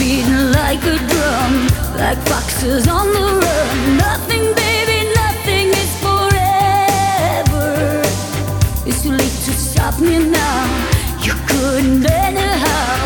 beating like a drum, like foxes on the run. Nothing, baby, nothing is forever. It's too late to stop me now. You couldn't anyhow.